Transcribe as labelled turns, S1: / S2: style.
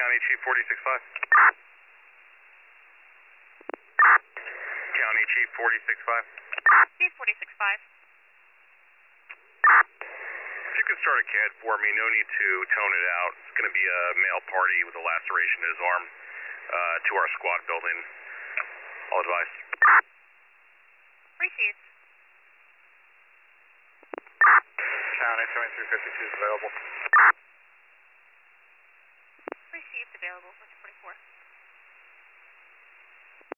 S1: County Chief 465. County Chief 465.
S2: Chief 465.
S1: If you could start a CAD for me, no need to tone it out. It's going to be a male party with a laceration in his arm to our squad building. All advice.
S2: Received.
S1: County 2352 is available.
S2: Received available. 44.